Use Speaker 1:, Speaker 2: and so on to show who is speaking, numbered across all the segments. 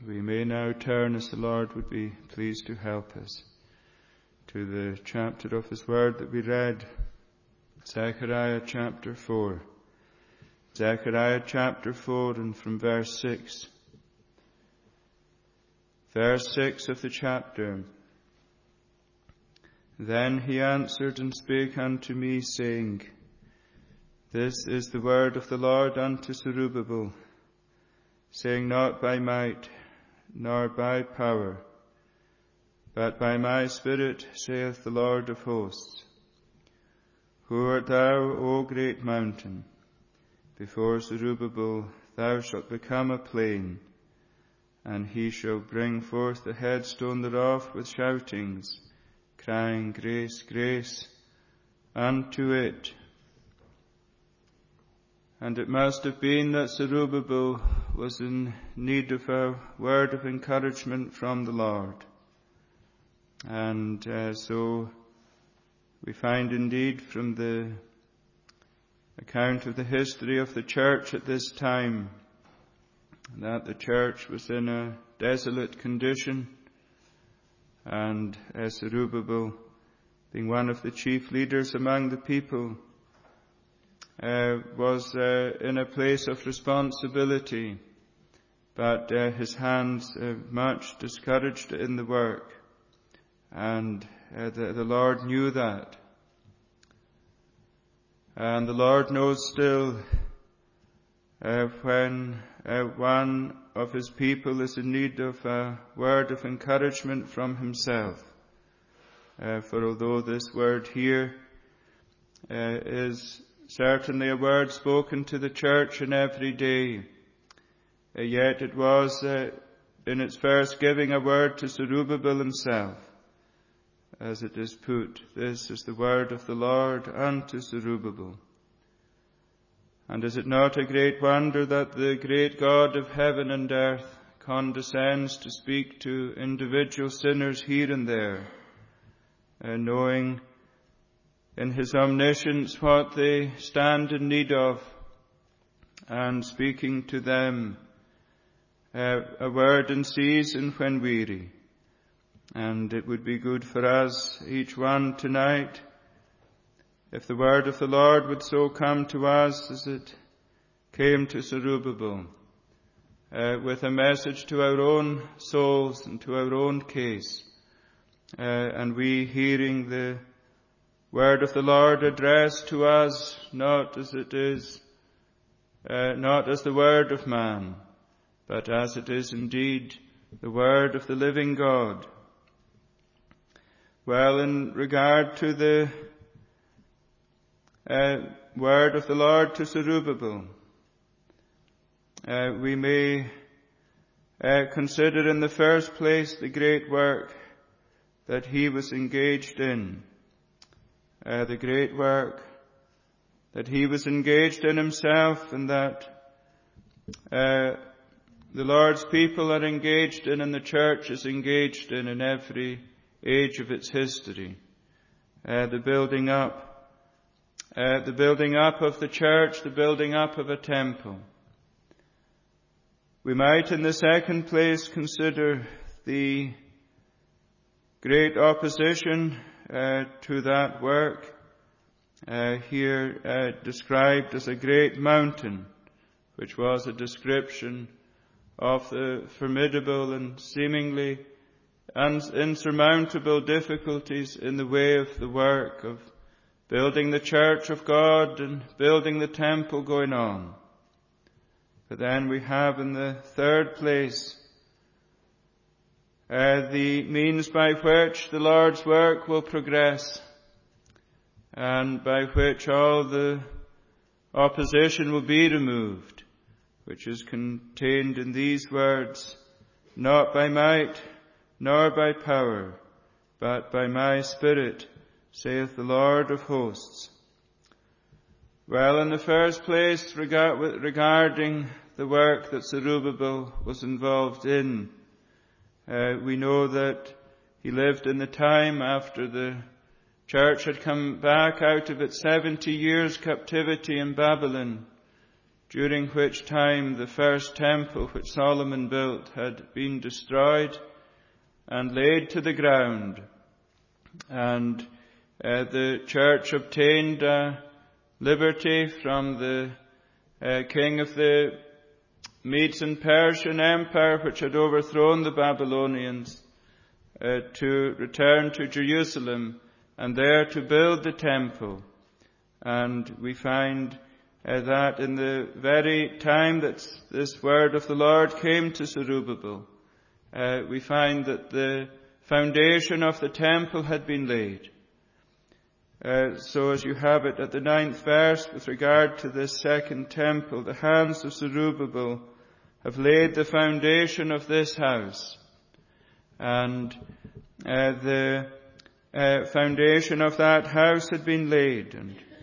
Speaker 1: We may now turn, as the Lord would be pleased to help us, to the chapter of His Word that we read, Zechariah chapter 4. Zechariah chapter 4 and from verse 6. Verse 6 of the chapter. Then he answered and spake unto me, saying, This is the word of the Lord unto Zerubbabel, saying, Not by might, nor by power, but by my Spirit, saith the Lord of hosts. Who art thou, O great mountain? Before Zerubbabel thou shalt become a plain, and he shall bring forth the headstone thereof with shoutings, crying, Grace, grace unto it. And it must have been that Zerubbabel was in need of a word of encouragement from the Lord. And so we find indeed from the account of the history of the church at this time that the church was in a desolate condition, and Zerubbabel, being one of the chief leaders among the people, was in a place of responsibility, but his hands much discouraged in the work, and the Lord knew that. And the Lord knows still when one of His people is in need of a word of encouragement from Himself. For although this word here is certainly a word spoken to the church in every day, yet it was in its first giving a word to Zerubbabel himself, as it is put, This is the word of the Lord unto Zerubbabel. And is it not a great wonder that the great God of heaven and earth condescends to speak to individual sinners here and there, knowing in His omniscience what they stand in need of, and speaking to them a word in season when weary. And it would be good for us, each one tonight, if the word of the Lord would so come to us as it came to Zerubbabel, with a message to our own souls and to our own case, and we hearing the word of the Lord addressed to us, not as it is, not as the word of man, but as it is indeed the word of the living God. Well, in regard to the word of the Lord to Zerubbabel, we may consider in the first place the great work that he was engaged in. The great work that he was engaged in himself, and that the Lord's people are engaged in, and the church is engaged in every age of its history. The building up of the church, the building up of a temple. We might in the second place consider the great opposition to that work, here described as a great mountain, which was a description of the formidable and seemingly insurmountable difficulties in the way of the work of building the church of God and building the temple going on. But then we have in the third place the means by which the Lord's work will progress, and by which all the opposition will be removed, which is contained in these words, Not by might, nor by power, but by my Spirit, saith the Lord of hosts. Well, in the first place, regarding the work that Zerubbabel was involved in, we know that he lived in the time after the church had come back out of its 70 years captivity in Babylon, during which time the first temple which Solomon built had been destroyed and laid to the ground. And the church obtained liberty from the king of the Medes and Persian Empire, which had overthrown the Babylonians, to return to Jerusalem and there to build the temple. And we find that in the very time that this word of the Lord came to Zerubbabel, we find that the foundation of the temple had been laid. So as you have it at the 9th verse, with regard to this second temple, the hands of Zerubbabel have laid the foundation of this house. And the foundation of that house had been laid.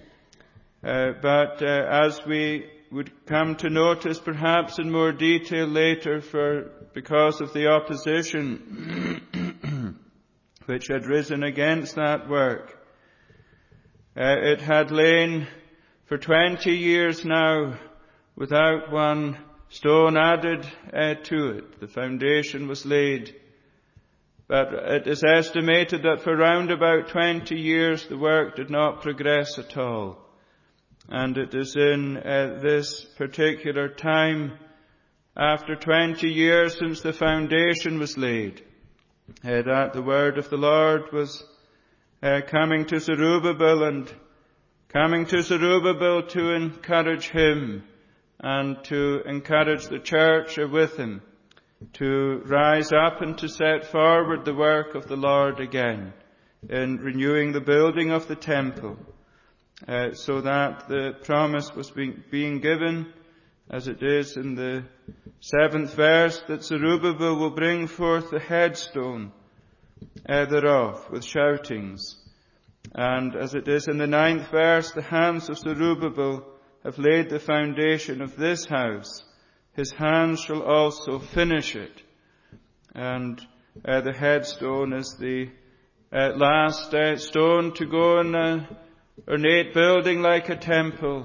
Speaker 1: But as we would come to notice perhaps in more detail later, because of the opposition which had risen against that work, it had lain for 20 years now without one stone added to it. The foundation was laid, but it is estimated that for round about 20 years the work did not progress at all. And it is in this particular time, after 20 years since the foundation was laid, that the word of the Lord was coming to Zerubbabel, and coming to Zerubbabel to encourage him and to encourage the church with him to rise up and to set forward the work of the Lord again in renewing the building of the temple, so that the promise was being given, as it is in the 7th verse, that Zerubbabel will bring forth the headstone thereof with shoutings. And as it is in the 9th verse, the hands of Zerubbabel have laid the foundation of this house. His hands shall also finish it. And the headstone is the last stone to go in an ornate building like a temple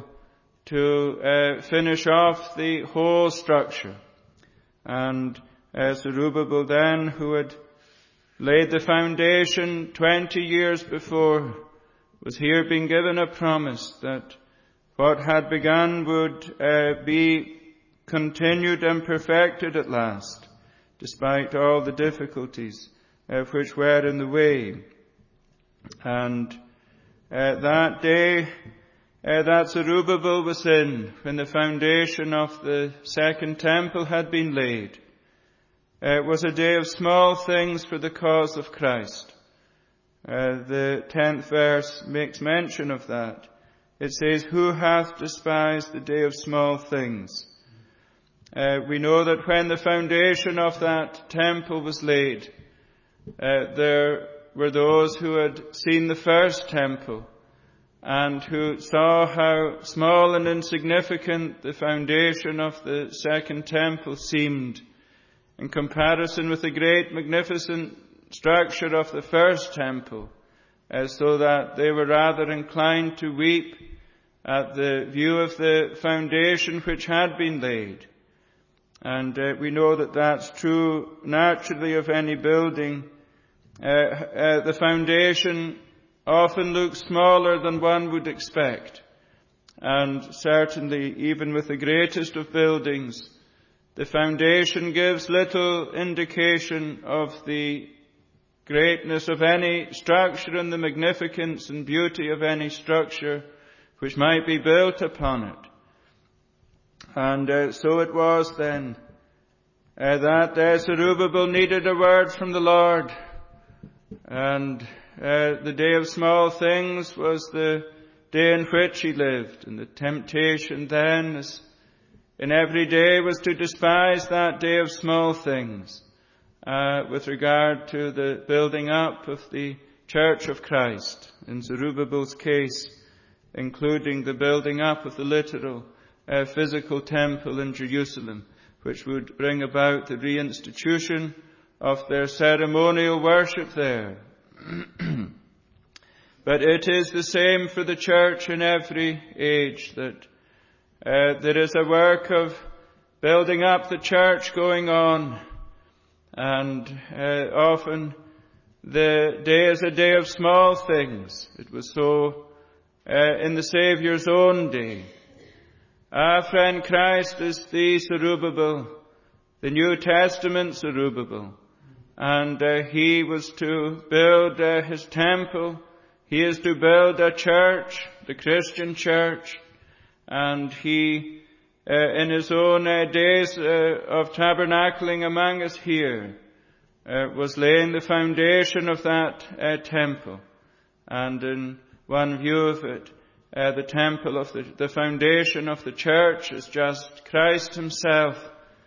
Speaker 1: to finish off the whole structure. And Zerubbabel then, who had laid the foundation 20 years before, was here being given a promise that what had begun would be continued and perfected at last, despite all the difficulties which were in the way. And that day that Zerubbabel was in, when the foundation of the second temple had been laid, was a day of small things for the cause of Christ. The 10th verse makes mention of that. It says, "Who hath despised the day of small things?" We know that when the foundation of that temple was laid, there were those who had seen the first temple and who saw how small and insignificant the foundation of the second temple seemed in comparison with the great magnificent structure of the first temple, so that they were rather inclined to weep at the view of the foundation which had been laid. And we know that that's true naturally of any building. The foundation often looks smaller than one would expect. And certainly, even with the greatest of buildings, the foundation gives little indication of the greatness of any structure and the magnificence and beauty of any structure which might be built upon it. And so it was then that Zerubbabel needed a word from the Lord. And the day of small things was the day in which he lived. And the temptation then, as in every day, was to despise that day of small things with regard to the building up of the Church of Christ. In Zerubbabel's case, including the building up of the literal physical temple in Jerusalem, which would bring about the reinstitution of their ceremonial worship there. But it is the same for the church in every age, that there is a work of building up the church going on, and often the day is a day of small things. It was so in the Saviour's own day. Our friend, Christ is the Zerubbabel, the New Testament Zerubbabel, and he was to build his temple. He is to build a church, the Christian church, and he, in his own days of tabernacling among us here, was laying the foundation of that temple. And in one view of it, the temple of the foundation of the church is just Christ himself.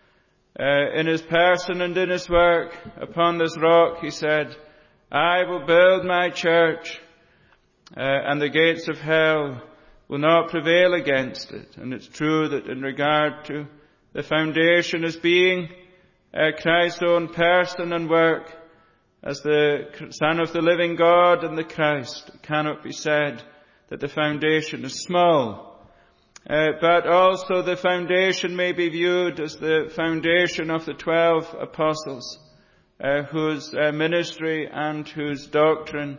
Speaker 1: In his person and in his work, upon this rock, he said, I will build my church, and the gates of hell will not prevail against it. And it's true that in regard to the foundation as being Christ's own person and work, as the Son of the living God and the Christ, it cannot be said that the foundation is small. But also the foundation may be viewed as the foundation of the 12 apostles, whose ministry and whose doctrine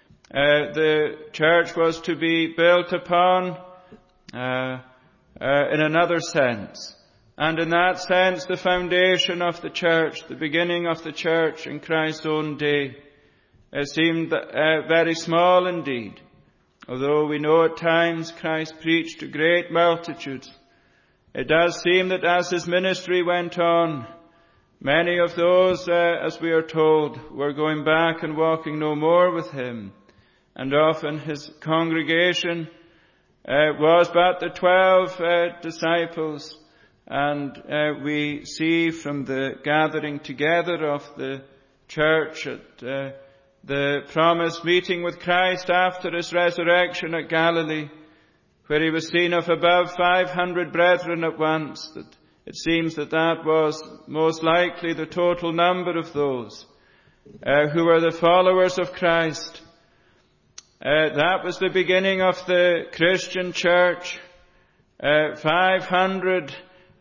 Speaker 1: the church was to be built upon in another sense. And in that sense, the foundation of the church, the beginning of the church in Christ's own day, seemed very small indeed. Although we know at times Christ preached to great multitudes, it does seem that as his ministry went on, many of those, as we are told, were going back and walking no more with him. And often his congregation was but the 12 disciples. And we see from the gathering together of the church at the promised meeting with Christ after his resurrection at Galilee, where he was seen of above 500 brethren at once, that it seems that was most likely the total number of those who were the followers of Christ. That was the beginning of the Christian church. 500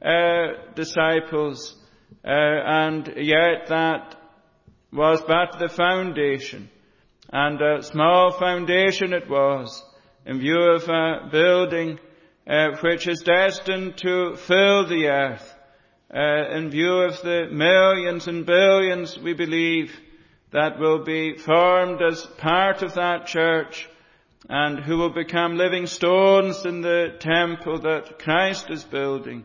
Speaker 1: disciples, and yet that was but the foundation, and a small foundation it was, in view of a building which is destined to fill the earth, in view of the millions and billions, we believe, that will be formed as part of that church, and who will become living stones in the temple that Christ is building.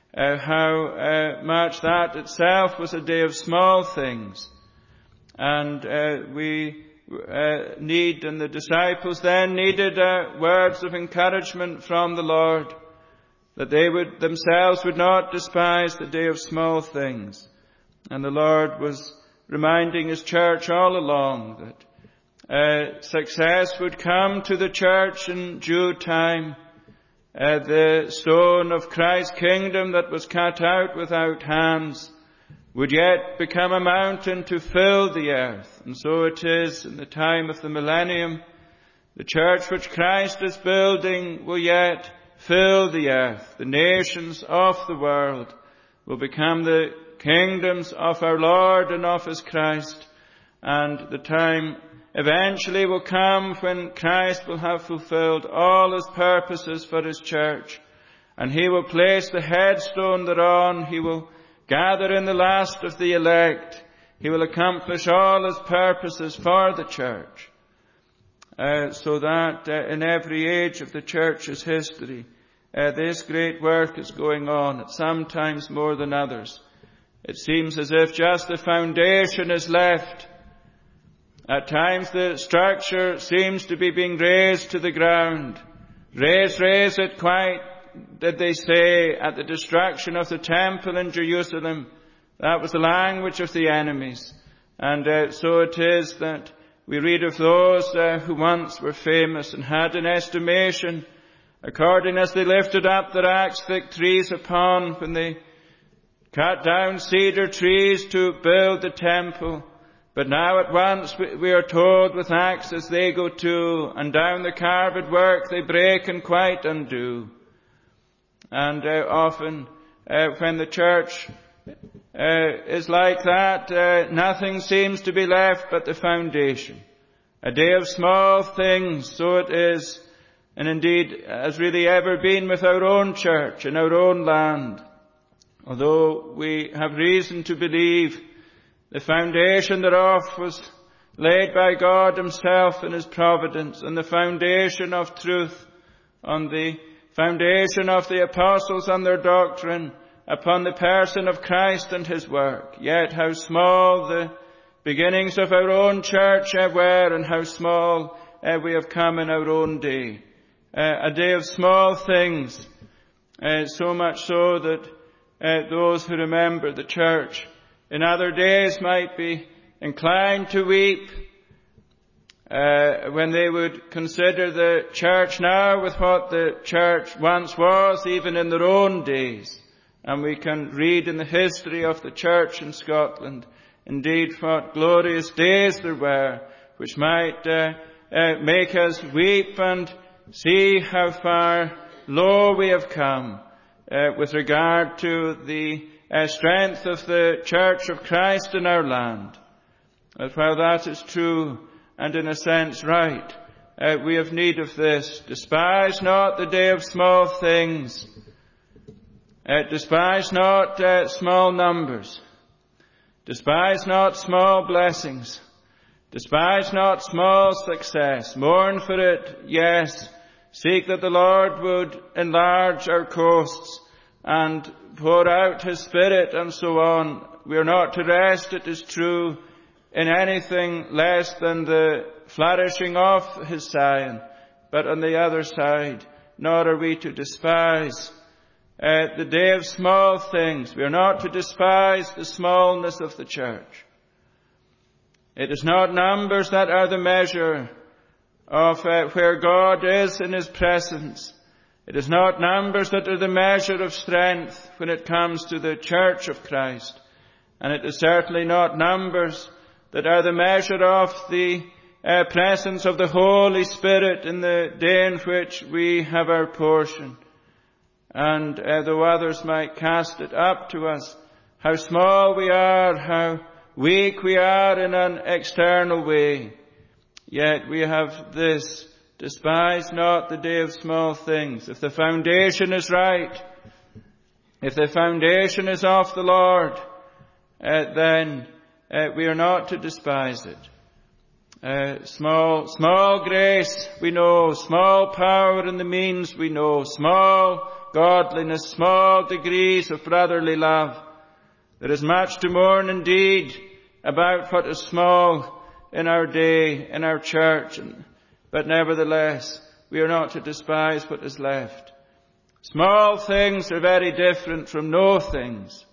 Speaker 1: How much that itself was a day of small things. And we need, and the disciples then needed words of encouragement from the Lord, that they themselves would not despise the day of small things. And the Lord was reminding his church all along that success would come to the church in due time. The stone of Christ's kingdom that was cut out without hands would yet become a mountain to fill the earth. And so it is in the time of the millennium. The church which Christ is building will yet fill the earth. The nations of the world will become the kingdoms of our Lord and of his Christ. And the time eventually will come when Christ will have fulfilled all his purposes for his church. And he will place the headstone thereon. He will gather in the last of the elect. He will accomplish all his purposes for the church. So that in every age of the church's history, this great work is going on, at sometimes more than others. It seems as if just the foundation is left. At times the structure seems to be being razed to the ground. Raise it quite, did they say, at the destruction of the temple in Jerusalem. That was the language of the enemies. And so it is that we read of those who once were famous and had an estimation, according as they lifted up their axe thick trees upon, when they cut down cedar trees to build the temple. But now at once we are told, with axes they go to, and down the carved work they break and quite undo. And often when the church is like that, nothing seems to be left but the foundation. A day of small things, so it is, and indeed has really ever been with our own church in our own land. Although we have reason to believe the foundation thereof was laid by God Himself in His providence, and the foundation of truth, on the foundation of the apostles and their doctrine, upon the person of Christ and His work. Yet how small the beginnings of our own church were, and how small we have come in our own day. A day of small things, so much so that those who remember the church in other days might be inclined to weep when they would consider the church now with what the church once was, even in their own days. And we can read in the history of the church in Scotland, indeed, what glorious days there were, which might make us weep and see how far low we have come with regard to the strength of the Church of Christ in our land. But while that is true, and in a sense right, we have need of this. Despise not the day of small things. Despise not small numbers. Despise not small blessings. Despise not small success. Mourn for it, yes. Seek that the Lord would enlarge our coasts and pour out His Spirit and so on. We are not to rest, it is true, in anything less than the flourishing of His Zion. But on the other side, nor are we to despise the day of small things. We are not to despise the smallness of the church. It is not numbers that are the measure of where God is in His presence. It is not numbers that are the measure of strength when it comes to the Church of Christ. And it is certainly not numbers that are the measure of the presence of the Holy Spirit in the day in which we have our portion. And though others might cast it up to us, how small we are, how weak we are in an external way, yet we have this: despise not the day of small things. If the foundation is right, if the foundation is of the Lord, then we are not to despise it. Small grace we know, small power in the means we know, small godliness, small degrees of brotherly love. There is much to mourn indeed about what is small in our day, in our church, but nevertheless, we are not to despise what is left. Small things are very different from no things.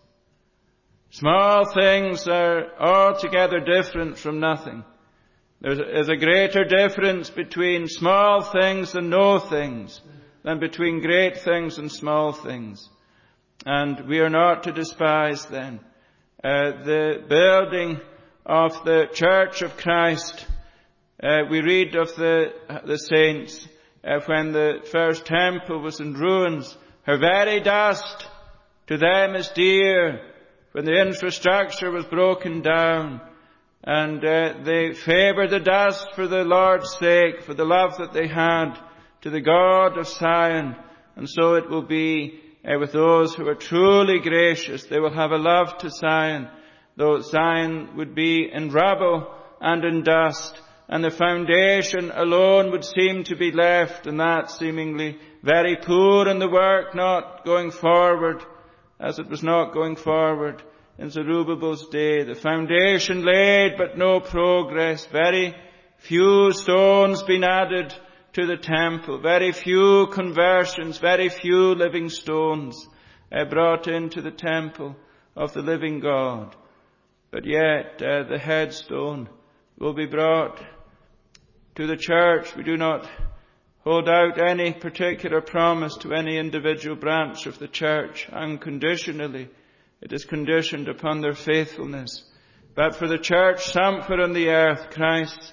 Speaker 1: Small things are altogether different from nothing. There is a greater difference between small things and no things than between great things and small things. And we are not to despise then the building of the Church of Christ. We read of the saints when the first temple was in ruins. Her very dust to them is dear, when the infrastructure was broken down. And they favoured the dust for the Lord's sake, for the love that they had to the God of Zion. And so it will be with those who are truly gracious. They will have a love to Zion, though Zion would be in rubble and in dust, and the foundation alone would seem to be left, and that seemingly very poor in the work, not going forward as it was not going forward in Zerubbabel's day. The foundation laid, but no progress. Very few stones been added to the temple. Very few conversions, very few living stones brought into the temple of the living God. But yet the headstone will be brought to the church. We do not hold out any particular promise to any individual branch of the church unconditionally. It is conditioned upon their faithfulness. But for the church somewhere on the earth, Christ's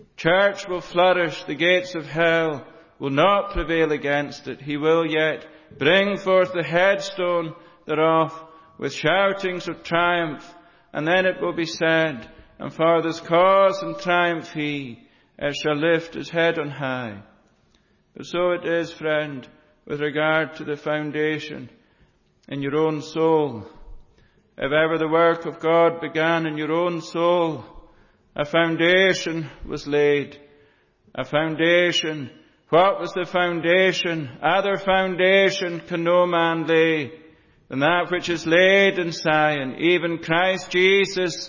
Speaker 1: church will flourish. The gates of hell will not prevail against it. He will yet bring forth the headstone thereof with shoutings of triumph. And then it will be said, and for this cause and triumph he shall lift his head on high. But so it is, friend, with regard to the foundation in your own soul. If ever the work of God began in your own soul, a foundation was laid. A foundation. What was the foundation? Other foundation can no man lay than that which is laid in Zion, even Christ Jesus.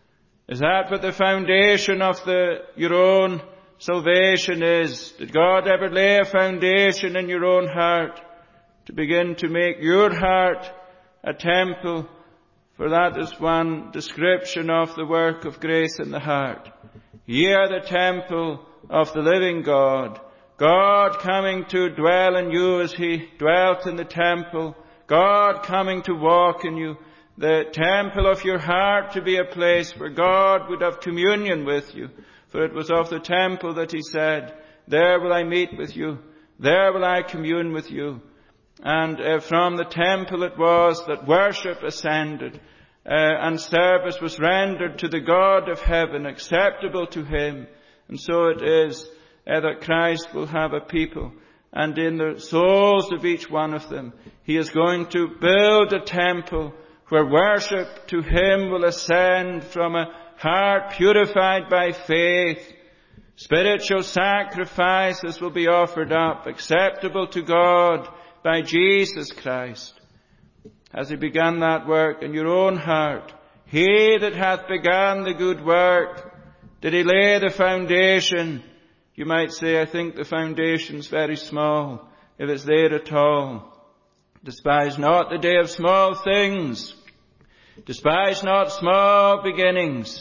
Speaker 1: Is that what the foundation of your own salvation is? Did God ever lay a foundation in your own heart to begin to make your heart a temple? For that is one description of the work of grace in the heart. Ye are the temple of the living God. God coming to dwell in you as he dwelt in the temple. God coming to walk in you. The temple of your heart to be a place where God would have communion with you. For it was of the temple that he said, there will I meet with you. There will I commune with you. And from the temple it was that worship ascended, and service was rendered to the God of heaven, acceptable to him. And so it is that Christ will have a people, and in the souls of each one of them, he is going to build a temple where worship to him will ascend from a heart purified by faith. Spiritual sacrifices will be offered up, acceptable to God by Jesus Christ. As he began that work in your own heart, he that hath begun the good work, did he lay the foundation? You might say, I think the foundation's very small, if it's there at all. Despise not the day of small things. Despise not small beginnings.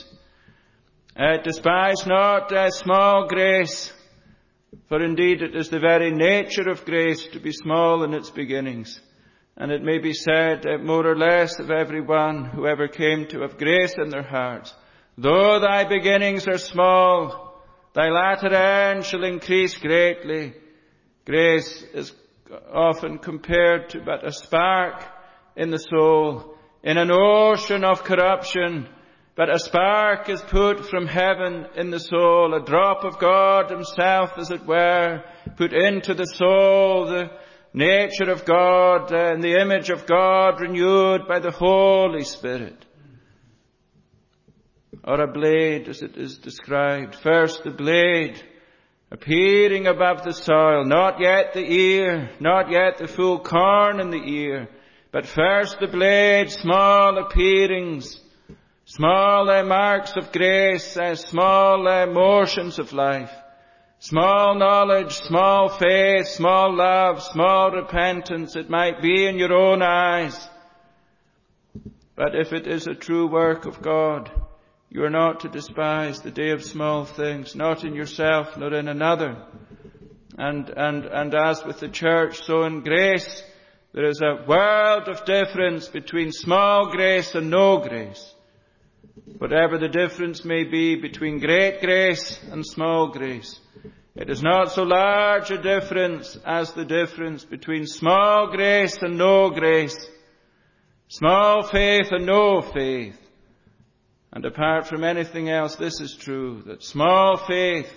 Speaker 1: Despise not small grace. For indeed it is the very nature of grace to be small in its beginnings. And it may be said more or less of everyone who ever came to have grace in their hearts. Though thy beginnings are small, thy latter end shall increase greatly. Grace is often compared to but a spark in the soul, in an ocean of corruption. But a spark is put from heaven in the soul, a drop of God himself, as it were, put into the soul, the nature of God and the image of God renewed by the Holy Spirit. Or a blade, as it is described. First the blade appearing above the soil, not yet the ear, not yet the full corn in the ear, but first the blade, small appearings, small marks of grace, small motions of life, small knowledge, small faith, small love, small repentance, it might be in your own eyes. But if it is a true work of God, you are not to despise the day of small things, not in yourself, nor in another. And as with the church, so in grace, there is a world of difference between small grace and no grace. Whatever the difference may be between great grace and small grace, it is not so large a difference as the difference between small grace and no grace, small faith and no faith. And apart from anything else, this is true, that small faith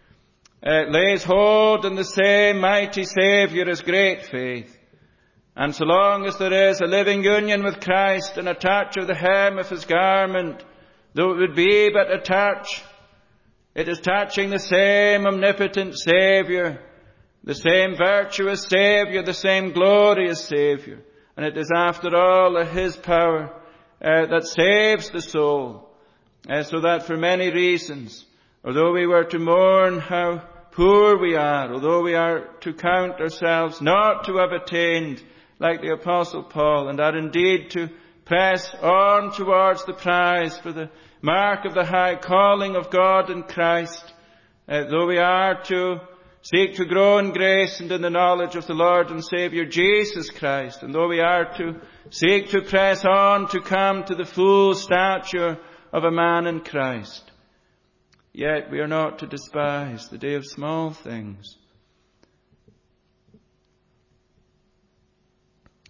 Speaker 1: lays hold on the same mighty Saviour as great faith. And so long as there is a living union with Christ and a touch of the hem of his garment, though it would be but a touch, it is touching the same omnipotent Saviour, the same virtuous Saviour, the same glorious Saviour. And it is after all his power that saves the soul. So that for many reasons, although we were to mourn how poor we are, although we are to count ourselves not to have attained like the Apostle Paul, and are indeed to press on towards the prize for the mark of the high calling of God in Christ, though we are to seek to grow in grace and in the knowledge of the Lord and Saviour Jesus Christ, and though we are to seek to press on to come to the full stature of a man in Christ, yet we are not to despise the day of small things.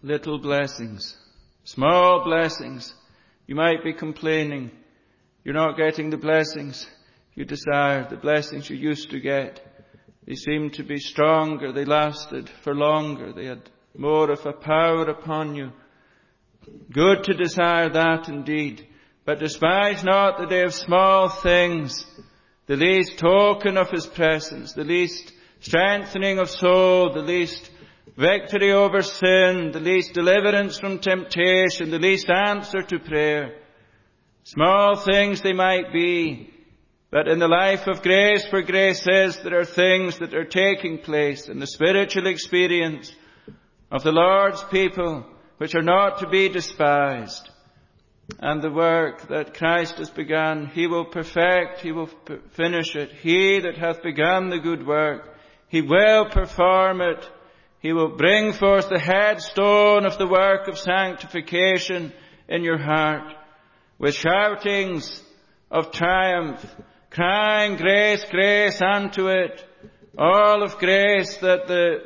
Speaker 1: little blessings, small blessings. You might be complaining you're not getting the blessings you desire, the blessings you used to get. They seemed to be stronger, they lasted for longer, they had more of a power upon you. Good to desire that indeed, but despise not the day of small things, the least token of His presence, the least strengthening of soul, the least victory over sin, the least deliverance from temptation, the least answer to prayer. Small things they might be, but in the life of grace, where grace is, there are things that are taking place in the spiritual experience of the Lord's people which are not to be despised. And the work that Christ has begun, He will perfect, He will finish it. He that hath begun the good work, He will perform it. He will bring forth the headstone of the work of sanctification in your heart, with shoutings of triumph, crying, grace, grace unto it. All of grace that the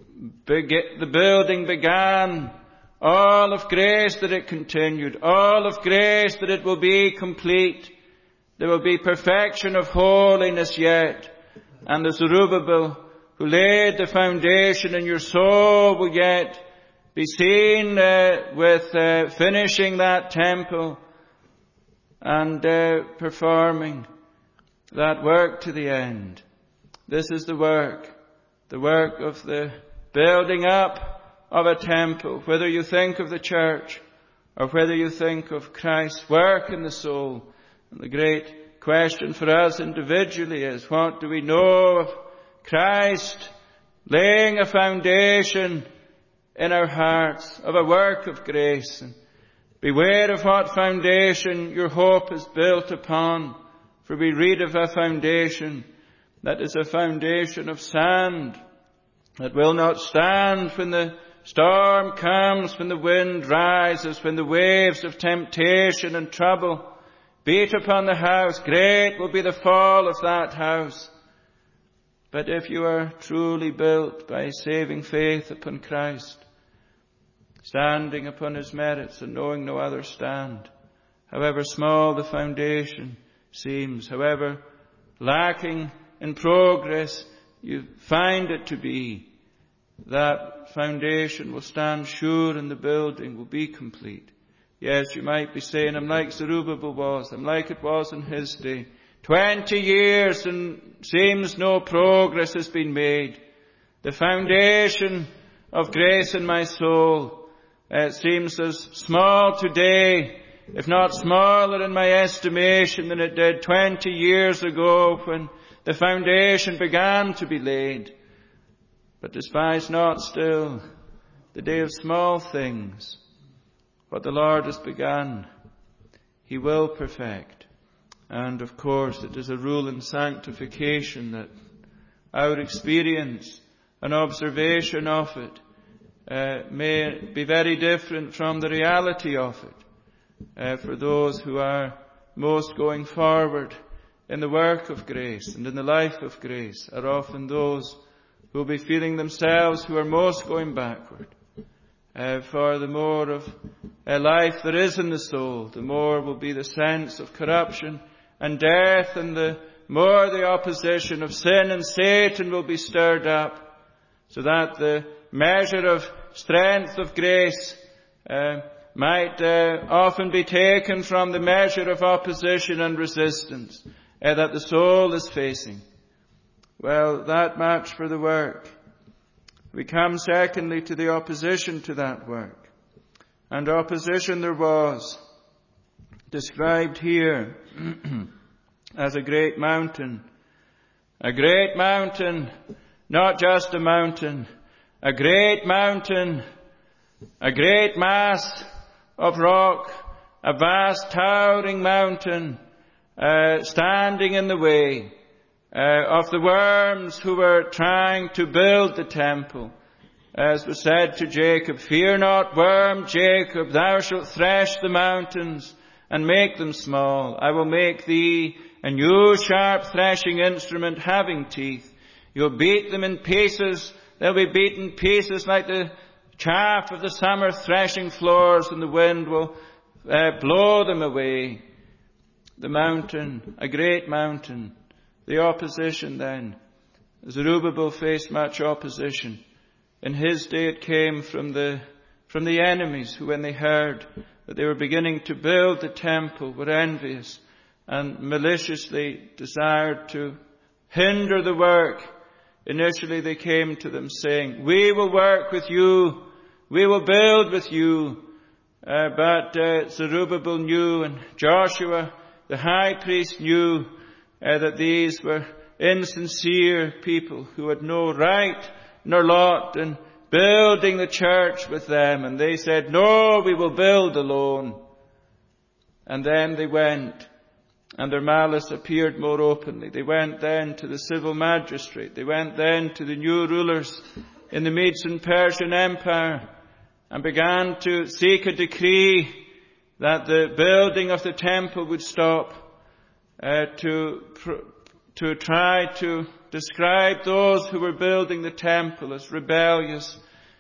Speaker 1: building began, all of grace that it continued, all of grace that it will be complete. There will be perfection of holiness yet. And the Zerubbabel who laid the foundation in your soul will yet be seen with finishing that temple and performing that work to the end. This is the work of the building up of a temple, whether you think of the church or whether you think of Christ's work in the soul. And the great question for us individually is, what do we know of Christ laying a foundation in our hearts of a work of grace? And beware of what foundation your hope is built upon, for we read of a foundation that is a foundation of sand, that will not stand when the storm comes, when the wind rises, when the waves of temptation and trouble beat upon the house. Great will be the fall of that house. But if you are truly built by saving faith upon Christ, standing upon His merits and knowing no other stand, however small the foundation seems, however lacking in progress you find it to be, that foundation will stand sure and the building will be complete. Yes, you might be saying, I'm like Zerubbabel was, I'm like it was in his day. 20 years and seems no progress has been made. The foundation of grace in my soul, it seems as small today, if not smaller in my estimation than it did 20 years ago when the foundation began to be laid. But despise not still the day of small things. What the Lord has begun, He will perfect. And of course it is a rule in sanctification that our experience and observation of it may be very different from the reality of it. For those who are most going forward in the work of grace and in the life of grace are often those who will be feeling themselves who are most going backward. For the more of life there is in the soul, the more will be the sense of corruption and death, and the more the opposition of sin and Satan will be stirred up, so that the measure of strength of grace might often be taken from the measure of opposition and resistance that the soul is facing. Well, that match for the work. We come secondly to the opposition to that work. And opposition there was, described here as a great mountain. A great mountain, not just a mountain, a great mountain, a great mass of rock, a vast towering mountain, standing in the way of the worms who were trying to build the temple. As was said to Jacob, fear not, worm Jacob, thou shalt thresh the mountains and make them small. I will make thee a new sharp threshing instrument having teeth. You'll beat them in pieces. They'll be beaten pieces like the chaff of the summer threshing floors, and the wind will blow them away. The mountain, a great mountain. The opposition then. Zerubbabel faced much opposition. In his day it came from the enemies who, when they heard that they were beginning to build the temple, were envious and maliciously desired to hinder the work. Initially they came to them saying, "We will work with you. We will build with you." But Zerubbabel knew, and Joshua, the high priest, knew that these were insincere people who had no right nor lot in building the church with them. And they said, "No, we will build alone." And then they went, and their malice appeared more openly. They went then to the civil magistrate. They went then to the new rulers in the Medes and Persian Empire and began to seek a decree that the building of the temple would stop, to try to describe those who were building the temple as rebellious,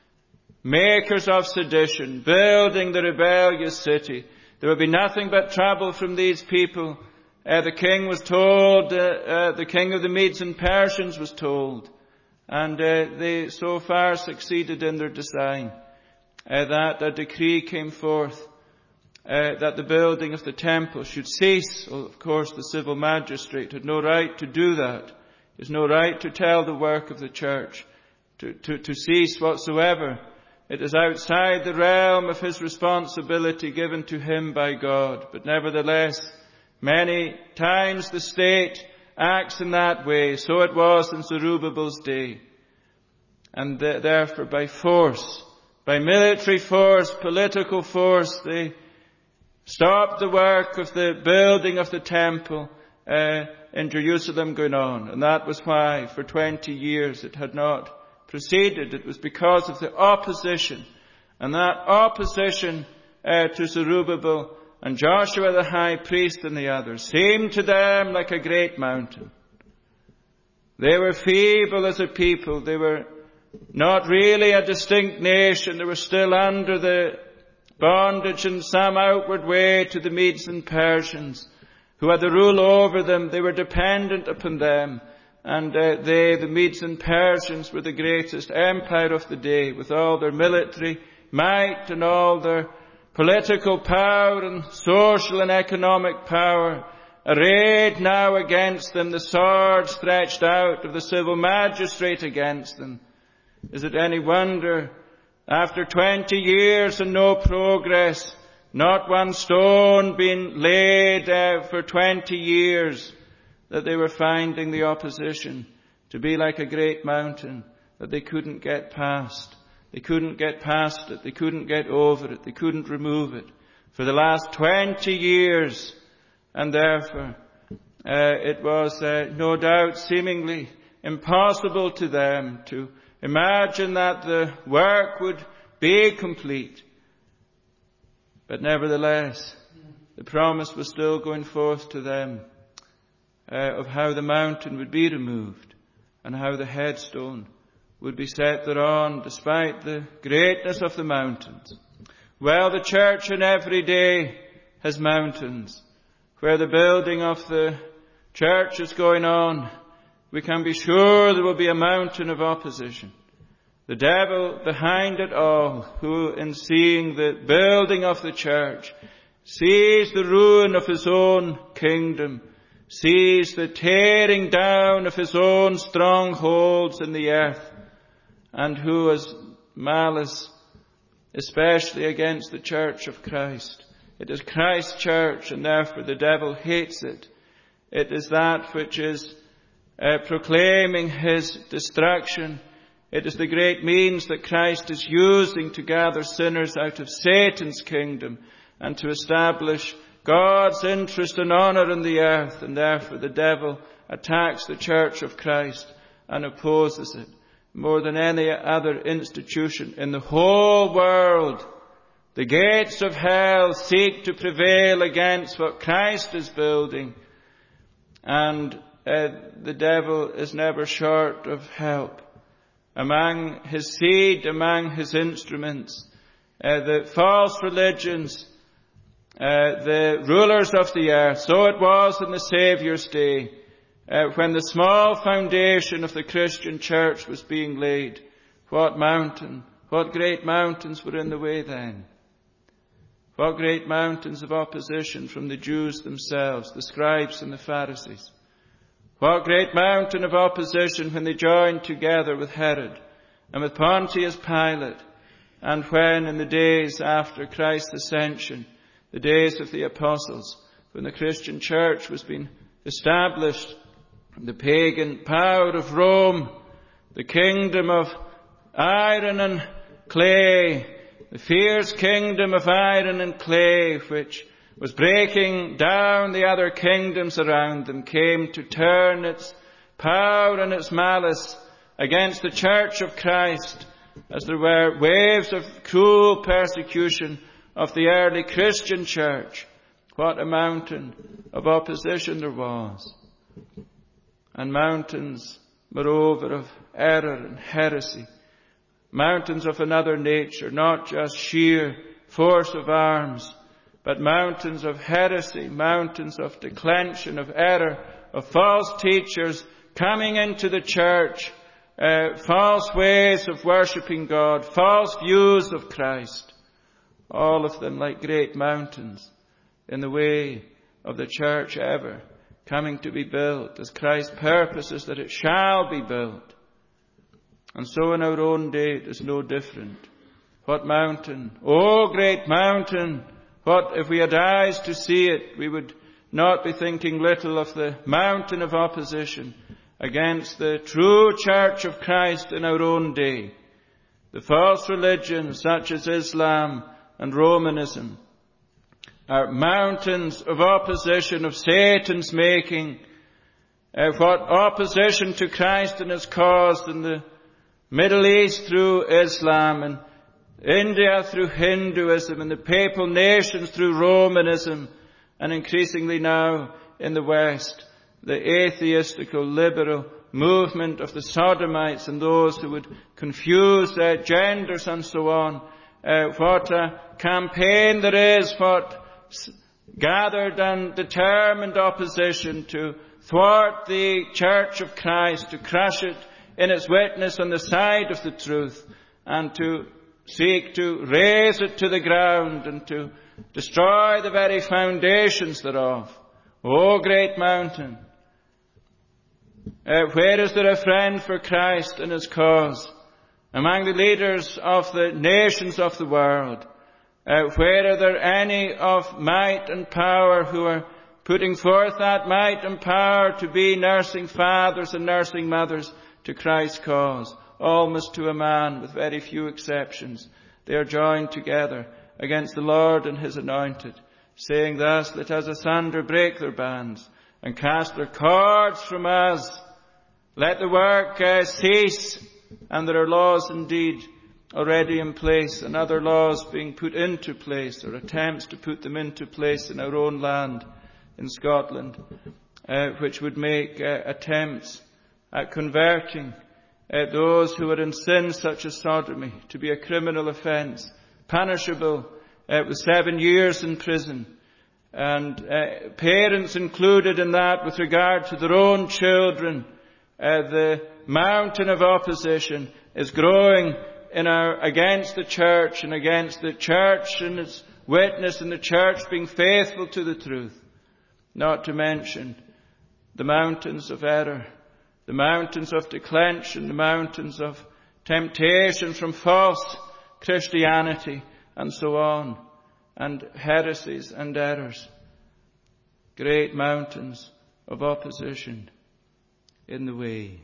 Speaker 1: makers of sedition, building the rebellious city. There would be nothing but trouble from these people. The king was told, the king of the Medes and Persians was told, and they so far succeeded in their design that a decree came forth that the building of the temple should cease. Well, of course, the civil magistrate had no right to do that. He has no right to tell the work of the church to cease whatsoever. It is outside the realm of his responsibility given to him by God. But nevertheless, many times the state acts in that way. So it was in Zerubbabel's day. And therefore by force, by military force, political force, they stopped the work of the building of the temple in Jerusalem going on. And that was why for 20 years it had not proceeded. It was because of the opposition. And that opposition to Zerubbabel and Joshua the high priest and the others seemed to them like a great mountain. They were feeble as a people. They were not really a distinct nation. They were still under the bondage in some outward way to the Medes and Persians, who had the rule over them. They were dependent upon them. And the Medes and Persians, were the greatest empire of the day, with all their military might and all their political power and social and economic power. Arrayed now against them, the sword stretched out of the civil magistrate against them. Is it any wonder, after 20 years and no progress, not one stone being laid for 20 years, that they were finding the opposition to be like a great mountain that they couldn't get past. They couldn't get past it. They couldn't get over it. They couldn't remove it for the last 20 years. And therefore, it was no doubt seemingly impossible to them to imagine that the work would be complete. But nevertheless, the promise was still going forth to them of how the mountain would be removed and how the headstone would be set thereon despite the greatness of the mountains. Well, the church in every day has mountains. Where the building of the church is going on, we can be sure there will be a mountain of opposition. The devil behind it all, who in seeing the building of the church, sees the ruin of his own kingdom, sees the tearing down of his own strongholds in the earth, and who has malice, especially against the church of Christ. It is Christ's church, and therefore the devil hates it. It is that which is proclaiming his destruction. It is the great means that Christ is using to gather sinners out of Satan's kingdom and to establish God's interest and honor in the earth. And therefore the devil attacks the church of Christ and opposes it more than any other institution in the whole world. The gates of hell seek to prevail against what Christ is building, and the devil is never short of help. among his seed, among his instruments, the false religions, the rulers of the earth. So it was in the Saviour's day, when the small foundation of the Christian church was being laid. What great mountains were in the way then? What great mountains of opposition from the Jews themselves, the scribes and the Pharisees. What great mountain of opposition when they joined together with Herod and with Pontius Pilate, and when in the days after Christ's ascension, the days of the apostles, when the Christian church was being established, the pagan power of Rome, the kingdom of iron and clay, the fierce kingdom of iron and clay, which was breaking down the other kingdoms around them, came to turn its power and its malice against the church of Christ, as there were waves of cruel persecution of the early Christian church. What a mountain of opposition there was. And mountains, moreover, of error and heresy. Mountains of another nature, not just sheer force of arms, but mountains of heresy, mountains of declension, of error, of false teachers coming into the church, false ways of worshipping God, false views of Christ. All of them like great mountains in the way of the church ever coming to be built, as Christ purposes that it shall be built. And so in our own day it is no different. What mountain? Oh, great mountain! What if we had eyes to see it, we would not be thinking little of the mountain of opposition against the true church of Christ in our own day. The false religions such as Islam and Romanism are mountains of opposition of Satan's making. What opposition to Christ and his cause in the Middle East through Islam, and India through Hinduism, and the papal nations through Romanism, and increasingly now in the West, the atheistical liberal movement of the Sodomites and those who would confuse their genders and so on. What a campaign there is, what gathered and determined opposition to thwart the Church of Christ, to crush it in its witness on the side of the truth, and to seek to raze it to the ground and to destroy the very foundations thereof. O great mountain! Where is there a friend for Christ and his cause among the leaders of the nations of the world? Where are there any of might and power who are putting forth that might and power to be nursing fathers and nursing mothers to Christ's cause? Almost to a man, with very few exceptions, they are joined together against the Lord and his anointed, saying thus, let us asunder break their bands and cast their cords from us. Let the work cease. And there are laws indeed already in place, and other laws being put into place, or attempts to put them into place in our own land, in Scotland, which would make attempts at converting those who are in sin such as sodomy to be a criminal offence, punishable with 7 years in prison, and parents included in that with regard to their own children. The mountain of opposition is growing against the church and against the church and its witness, and the church being faithful to the truth. Not to mention the mountains of error, the mountains of declension, the mountains of temptation from false Christianity and so on, and heresies and errors. Great mountains of opposition in the way.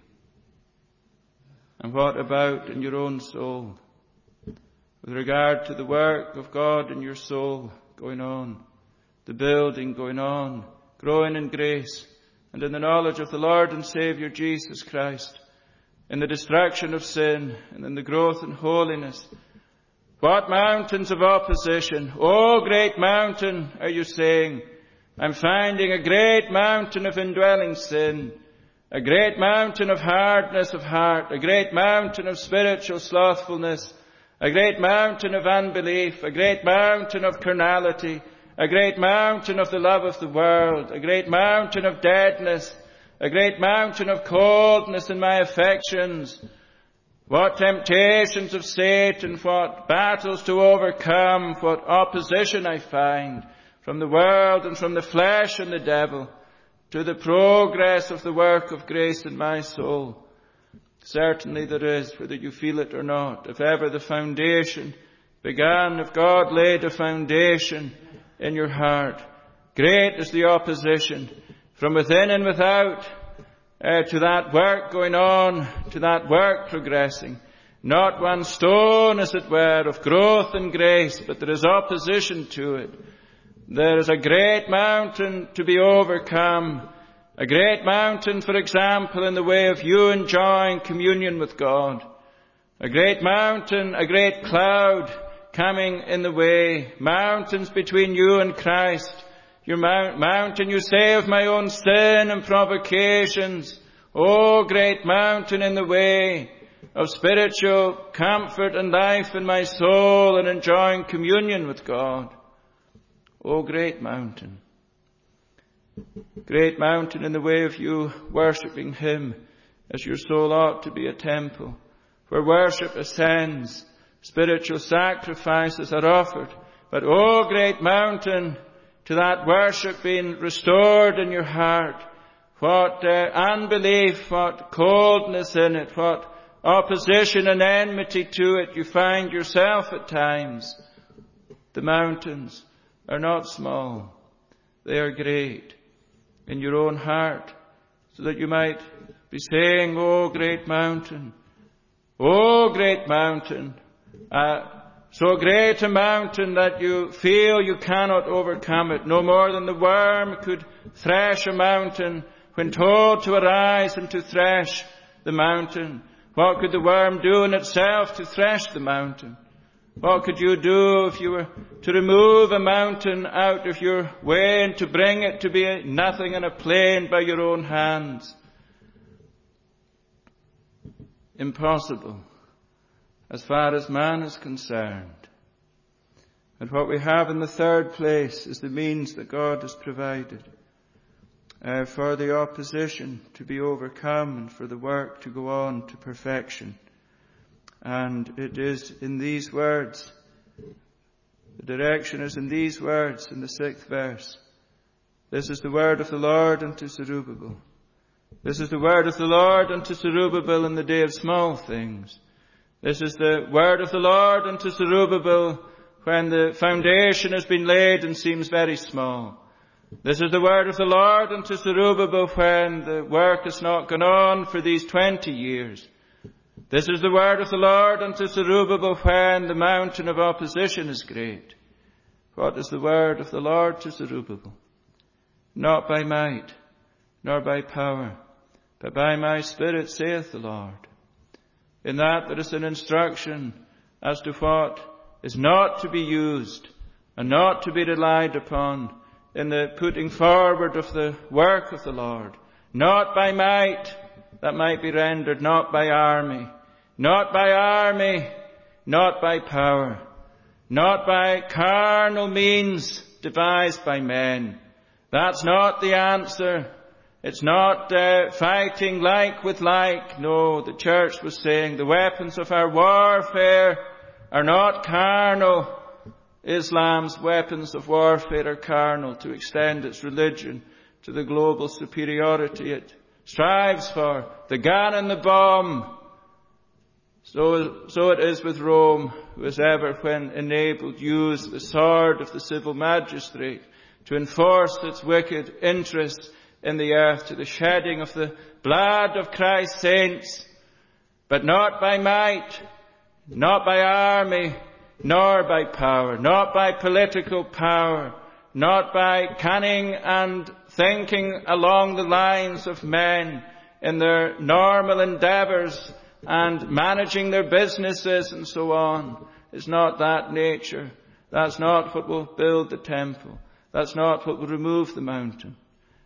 Speaker 1: And what about in your own soul? With regard to the work of God in your soul going on, the building going on, growing in grace and in the knowledge of the Lord and Saviour Jesus Christ, in the destruction of sin and in the growth in holiness. What mountains of opposition! Oh, great mountain, are you saying? I'm finding a great mountain of indwelling sin. a great mountain of hardness of heart, a great mountain of spiritual slothfulness, a great mountain of unbelief, a great mountain of carnality, a great mountain of the love of the world, a great mountain of deadness, a great mountain of coldness in my affections. What temptations of Satan, what battles to overcome, what opposition I find from the world and from the flesh and the devil to the progress of the work of grace in my soul. Certainly there is, whether you feel it or not. If ever the foundation began, if God laid a foundation in your heart, great is the opposition from within and without to that work going on, to that work progressing. Not one stone, as it were, of growth and grace, but there is opposition to it. There is a great mountain to be overcome. A great mountain, for example, in the way of you enjoying communion with God. A great mountain, a great cloud coming in the way. Mountains between you and Christ. Your mountain, you say, of my own sin and provocations. Oh, great mountain in the way of spiritual comfort and life in my soul and enjoying communion with God. Oh, great mountain. Great mountain in the way of you worshipping Him as your soul ought to be a temple, where worship ascends, spiritual sacrifices are offered. But oh, great mountain, to that worship being restored in your heart, what unbelief, what coldness in it, what opposition and enmity to it you find yourself at times. The mountains are not small, they are great in your own heart, so that you might be saying, oh, great mountain, so great a mountain that you feel you cannot overcome it, no more than the worm could thresh a mountain when told to arise and to thresh the mountain. What could the worm do in itself to thresh the mountain? What could you do if you were to remove a mountain out of your way and to bring it to be nothing in a plain by your own hands? Impossible, as far as man is concerned. And what we have in the third place is the means that God has provided for the opposition to be overcome and for the work to go on to perfection. And it is in these words, the direction is in these words in the 6th verse. This is the word of the Lord unto Zerubbabel. This is the word of the Lord unto Zerubbabel in the day of small things. This is the word of the Lord unto Zerubbabel when the foundation has been laid and seems very small. This is the word of the Lord unto Zerubbabel when the work has not gone on for these 20 years. This is the word of the Lord unto Zerubbabel when the mountain of opposition is great. What is the word of the Lord to Zerubbabel? Not by might, nor by power, but by my Spirit, saith the Lord. In that there is an instruction as to what is not to be used and not to be relied upon in the putting forward of the work of the Lord. Not by might, that might be rendered, not by army, not by power, not by carnal means devised by men. That's not the answer. It's not fighting like with like. No, the church was saying the weapons of our warfare are not carnal. Islam's weapons of warfare are carnal to extend its religion to the global superiority it strives for. The gun and the bomb. So it is with Rome, who has ever, when enabled, used the sword of the civil magistrate to enforce its wicked interests in the earth to the shedding of the blood of Christ's saints, but not by might, not by army, nor by power, not by political power, not by cunning and thinking along the lines of men in their normal endeavours and managing their businesses and so on. It's not that nature. That's not what will build the temple. That's not what will remove the mountain.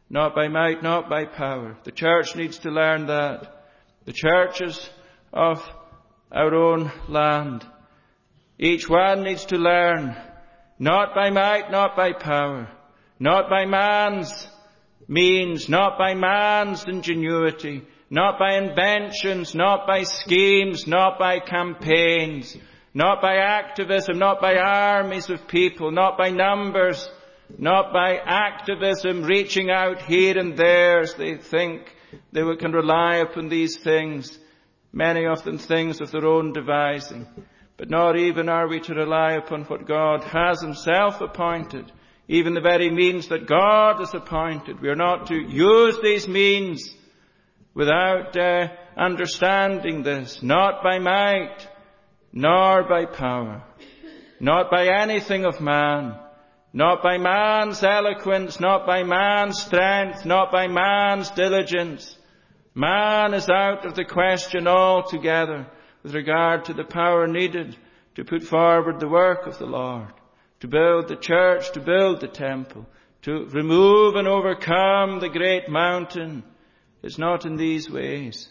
Speaker 1: not by might, not by power. The church needs to learn that. The churches of our own land, each one needs to learn, not by might, not by power, not by man's means, not by man's ingenuity, not by inventions, not by schemes, not by campaigns, not by activism, not by armies of people, not by numbers, not by activism reaching out here and there as they think they can rely upon these things, many of them things of their own devising. But not even are we to rely upon what God has himself appointed, even the very means that God has appointed. We are not to use these means without understanding this, not by might, nor by power, not by anything of man, not by man's eloquence, not by man's strength, not by man's diligence. Man is out of the question altogether with regard to the power needed to put forward the work of the Lord, to build the church, to build the temple, to remove and overcome the great mountain. It's not in these ways.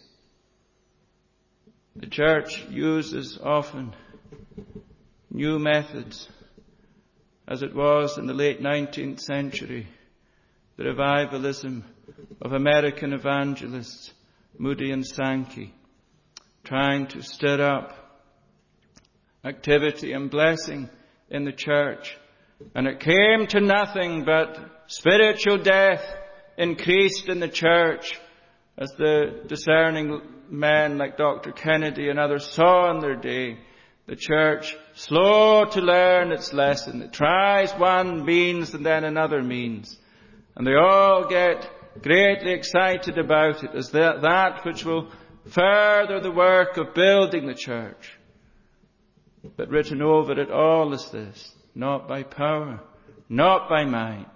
Speaker 1: The church uses often new methods, as it was in the late 19th century, the revivalism of American evangelists, Moody and Sankey, trying to stir up activity and blessing in the church. And it came to nothing but spiritual death increased in the church, as the discerning men like Dr. Kennedy and others saw in their day. The church, slow to learn its lesson. It tries one means and then another means. And they all get greatly excited about it as that which will further the work of building the church. But written over it all is this: not by power, not by might.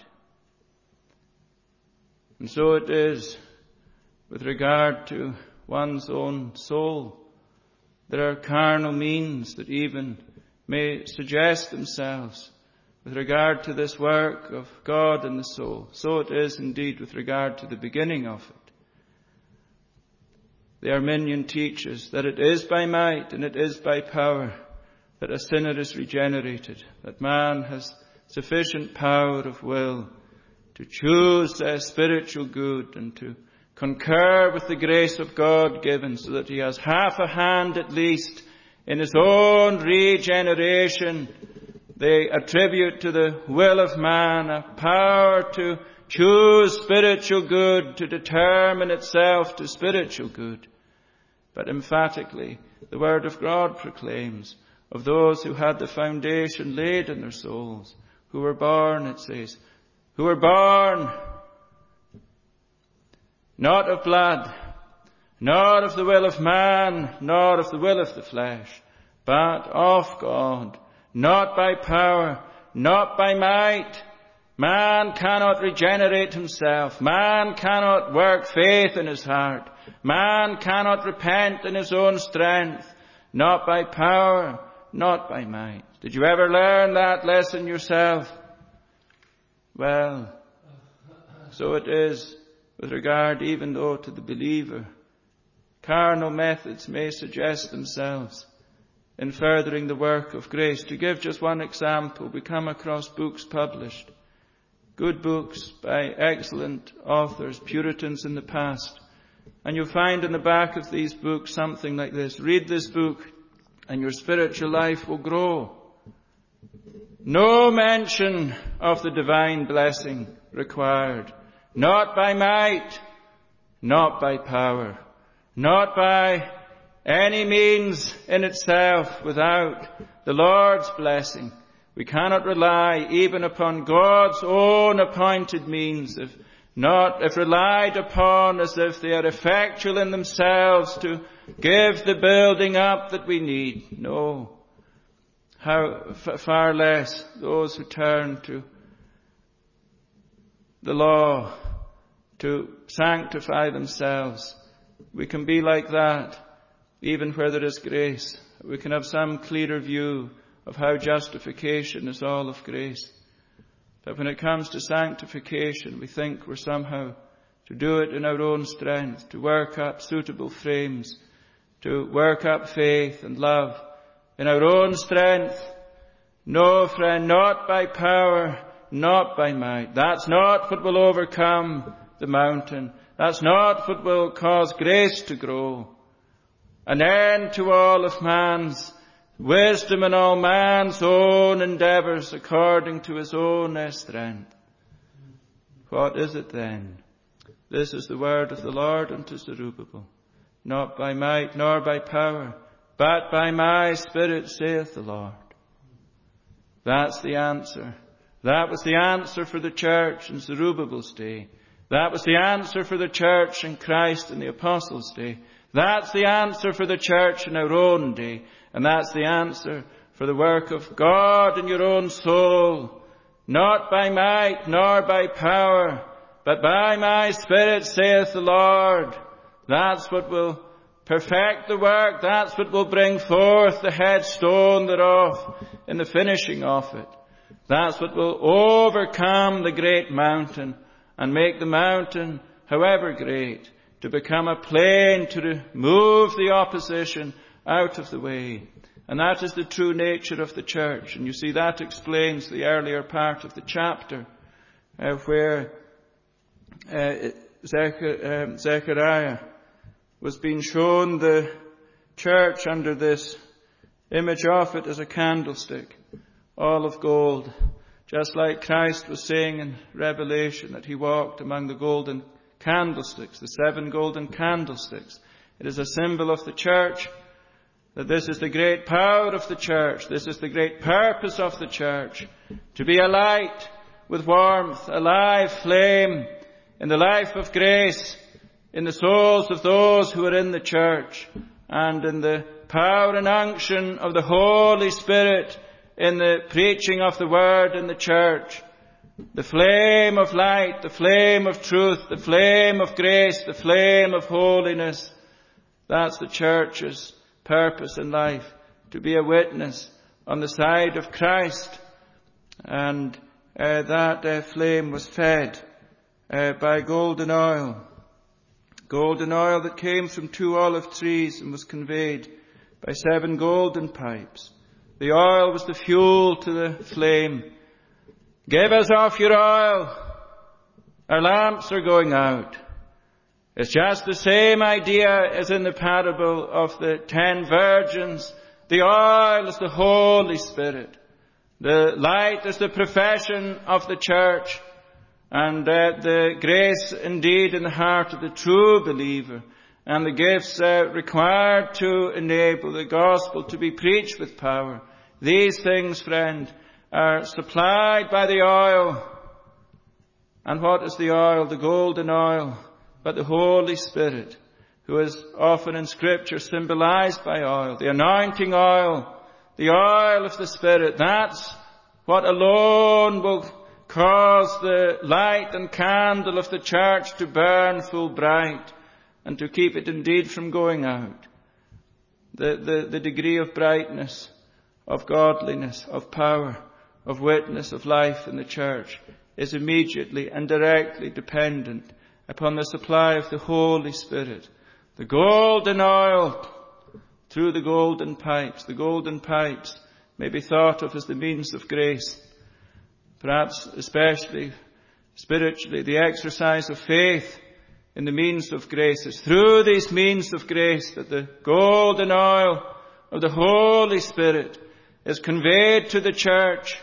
Speaker 1: And so it is with regard to one's own soul. There are carnal means that even may suggest themselves with regard to this work of God in the soul. So it is indeed with regard to the beginning of it. The Arminian teaches that it is by might and it is by power that a sinner is regenerated, that man has sufficient power of will to choose their spiritual good and to concur with the grace of God given, so that he has half a hand at least in his own regeneration. They attribute to the will of man a power to choose spiritual good, to determine itself to spiritual good. But emphatically, the Word of God proclaims of those who had the foundation laid in their souls, who were born, it says, who were born not of blood, not of the will of man, nor of the will of the flesh, but of God, not by power, not by might. Man cannot regenerate himself. Man cannot work faith in his heart. Man cannot repent in his own strength, not by power, not by might. Did you ever learn that lesson yourself? Well, so it is with regard even though to the believer. Carnal methods may suggest themselves in furthering the work of grace. To give just one example, we come across books published, good books by excellent authors, Puritans in the past, and you'll find in the back of these books something like this: read this book and your spiritual life will grow. No mention of the divine blessing required. Not by might, not by power, not by any means in itself without the Lord's blessing. We cannot rely even upon God's own appointed means, if relied upon as if they are effectual in themselves to give the building up that we need. No. How far less those who turn to the law to sanctify themselves. We can be like that even where there is grace. We can have some clearer view of how justification is all of grace. But when it comes to sanctification, we think we're somehow to do it in our own strength, to work up suitable frames, to work up faith and love in our own strength. No, friend, not by power, not by might. That's not what will overcome the mountain. That's not what will cause grace to grow. An end to all of man's wisdom and all man's own endeavours according to his own strength. What is it then? This is the word of the Lord unto Zerubbabel. Not by might nor by power, but by my Spirit, saith the Lord. That's the answer. That was the answer for the church in Zerubbabel's day. That was the answer for the church in Christ in the Apostles' day. That's the answer for the church in our own day. And that's the answer for the work of God in your own soul. Not by might nor by power, but by my Spirit, saith the Lord. That's what will perfect the work. That's what will bring forth the headstone thereof in the finishing of it. That's what will overcome the great mountain and make the mountain, however great, to become a plain, to remove the opposition out of the way. And that is the true nature of the church. And you see, that explains the earlier part of the chapter, where Zechariah was being shown the church under this image of it as a candlestick, all of gold, just like Christ was saying in Revelation that he walked among the golden candlesticks, the 7 golden candlesticks. It is a symbol of the church, that this is the great power of the church, this is the great purpose of the church, to be a light with warmth, a live flame in the life of grace, in the souls of those who are in the church, and in the power and unction of the Holy Spirit in the preaching of the word in the church. The flame of light, the flame of truth, the flame of grace, the flame of holiness. That's the church's purpose in life, to be a witness on the side of Christ. And that flame was fed by golden oil. Golden oil that came from 2 olive trees and was conveyed by 7 golden pipes. The oil was the fuel to the flame. Give us off your oil. Our lamps are going out. It's just the same idea as in the parable of the 10 virgins. The oil is the Holy Spirit. The light is the profession of the church. And the grace indeed in the heart of the true believer. And the gifts required to enable the gospel to be preached with power. These things, friend, are supplied by the oil. And what is the oil? The golden oil. But the Holy Spirit, who is often in Scripture symbolized by oil. The anointing oil. The oil of the Spirit. That's what alone will cause the light and candle of the church to burn full bright. And to keep it indeed from going out. The degree of brightness, of godliness, of power, of witness, of life in the church is immediately and directly dependent upon the supply of the Holy Spirit. The golden oil through the golden pipes. The golden pipes may be thought of as the means of grace. Perhaps especially spiritually, the exercise of faith in the means of grace. It's through these means of grace that the golden oil of the Holy Spirit is conveyed to the church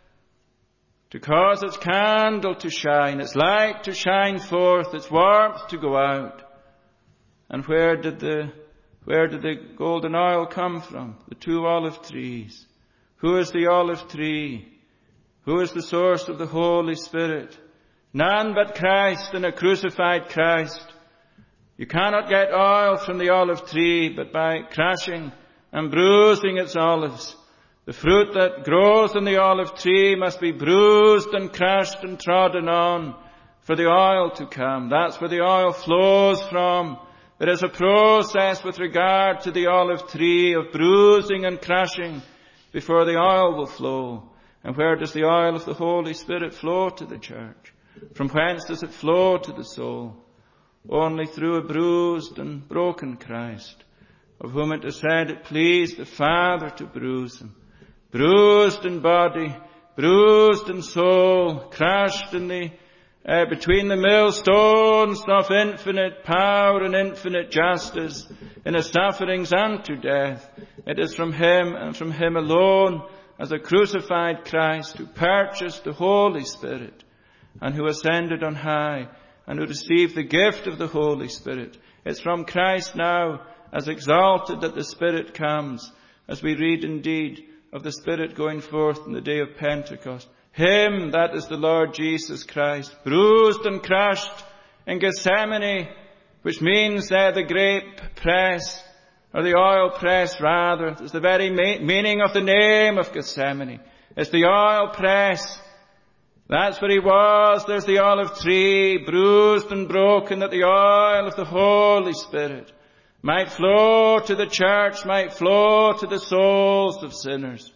Speaker 1: to cause its candle to shine, its light to shine forth, its warmth to go out. And where did the golden oil come from? The 2 olive trees. Who is the olive tree? Who is the source of the Holy Spirit? None but Christ and a crucified Christ. You cannot get oil from the olive tree but by crushing and bruising its olives. The fruit that grows in the olive tree must be bruised and crushed and trodden on for the oil to come. That's where the oil flows from. There is a process with regard to the olive tree of bruising and crushing before the oil will flow. And where does the oil of the Holy Spirit flow to the church? From whence does it flow to the soul? Only through a bruised and broken Christ, of whom it is said it pleased the Father to bruise him. Bruised in body, bruised in soul, crushed in between the millstones of infinite power and infinite justice, in his sufferings unto death. It is from him and from him alone, as a crucified Christ, who purchased the Holy Spirit, and who ascended on high, and who received the gift of the Holy Spirit. It's from Christ now, as exalted, that the Spirit comes, as we read indeed of the Spirit going forth in the day of Pentecost. Him, that is the Lord Jesus Christ, bruised and crushed in Gethsemane, which means there the grape press, or the oil press rather. It's the very meaning of the name of Gethsemane. It's the oil press. That's where he was. There's the olive tree, bruised and broken, that the oil of the Holy Spirit might flow to the church, might flow to the souls of sinners.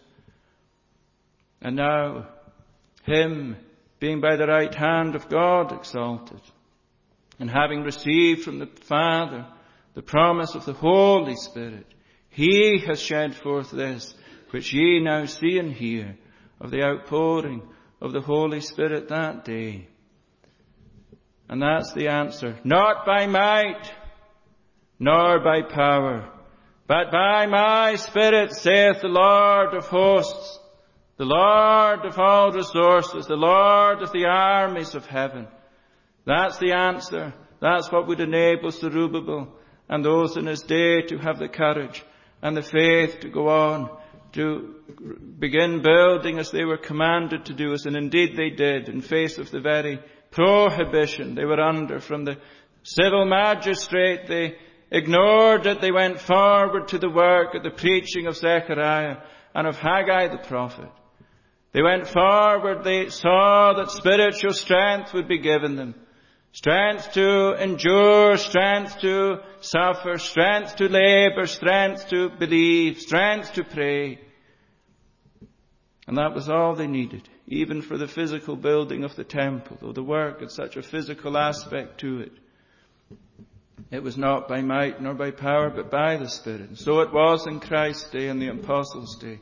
Speaker 1: And now, him being by the right hand of God exalted, and having received from the Father the promise of the Holy Spirit, he has shed forth this, which ye now see and hear, of the outpouring of the Holy Spirit that day. And that's the answer. Not by might, nor by power, but by my Spirit, saith the Lord of hosts, the Lord of all resources, the Lord of the armies of heaven. That's the answer. That's what would enable Zerubbabel and those in his day to have the courage and the faith to go on, to begin building as they were commanded to do, and indeed they did, in face of the very prohibition they were under from the civil magistrate. They ignored it. They went forward to the work at the preaching of Zechariah and of Haggai the prophet. They went forward. They saw that spiritual strength would be given them. Strength to endure, strength to suffer, strength to labor, strength to believe, strength to pray. And that was all they needed, even for the physical building of the temple, though the work had such a physical aspect to it. It was not by might nor by power, but by the Spirit. And so it was in Christ's day and the Apostles' day.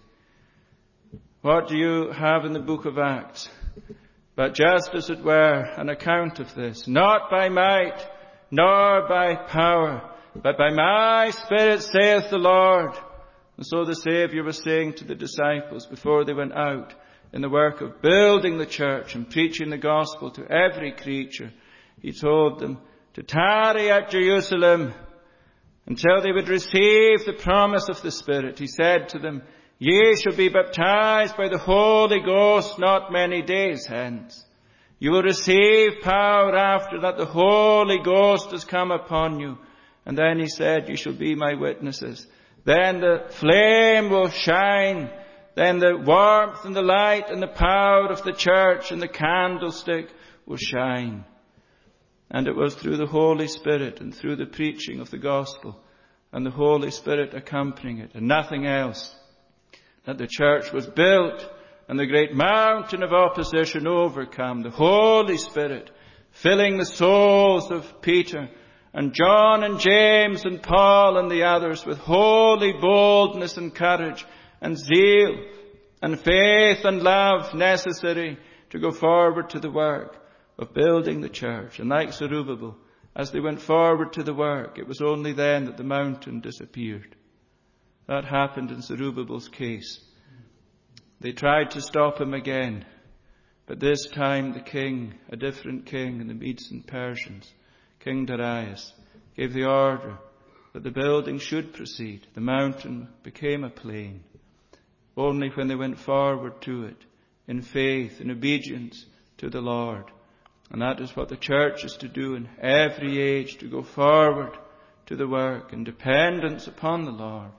Speaker 1: What do you have in the book of Acts? But just as it were, an account of this. Not by might, nor by power, but by my Spirit, saith the Lord. And so the Saviour was saying to the disciples before they went out in the work of building the church and preaching the gospel to every creature, he told them to tarry at Jerusalem until they would receive the promise of the Spirit. He said to them, ye shall be baptized by the Holy Ghost not many days hence. You will receive power after that the Holy Ghost has come upon you. And then he said, you shall be my witnesses. Then the flame will shine. Then the warmth and the light and the power of the church and the candlestick will shine. And it was through the Holy Spirit and through the preaching of the gospel and the Holy Spirit accompanying it and nothing else, that the church was built and the great mountain of opposition overcome. The Holy Spirit filling the souls of Peter and John and James and Paul and the others with holy boldness and courage and zeal and faith and love necessary to go forward to the work of building the church. And like Zerubbabel, as they went forward to the work, it was only then that the mountain disappeared. That happened in Zerubbabel's case. They tried to stop him again, but this time the king, a different king in the Medes and Persians, King Darius, gave the order that the building should proceed. The mountain became a plain. Only when they went forward to it, in faith, in obedience to the Lord. And that is what the church is to do in every age, to go forward to the work in dependence upon the Lord.